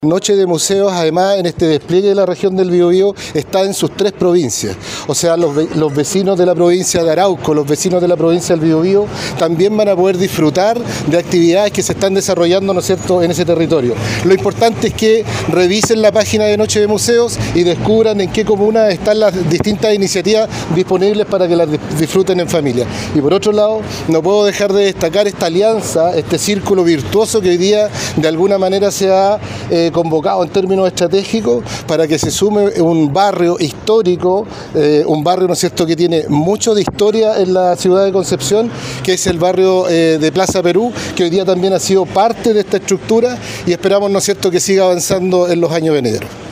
Noche de Museos, además, en este despliegue de la región del Biobío, está en sus 3 provincias. O sea, los vecinos de la provincia de Arauco, los vecinos de la provincia del Biobío, también van a poder disfrutar de actividades que se están desarrollando, ¿no es cierto?, en ese territorio. Lo importante es que revisen la página de Noche de Museos y descubran en qué comunas están las distintas iniciativas disponibles para que las disfruten en familia. Y por otro lado, no puedo dejar de destacar esta alianza, este círculo virtuoso que hoy día de alguna manera se ha convocado en términos estratégicos para que se sume un barrio histórico, un barrio, ¿no es cierto?, que tiene mucho de historia en la ciudad de Concepción, que es el barrio de Plaza Perú, que hoy día también ha sido parte de esta estructura y esperamos, ¿no es cierto?, que siga avanzando en los años venideros.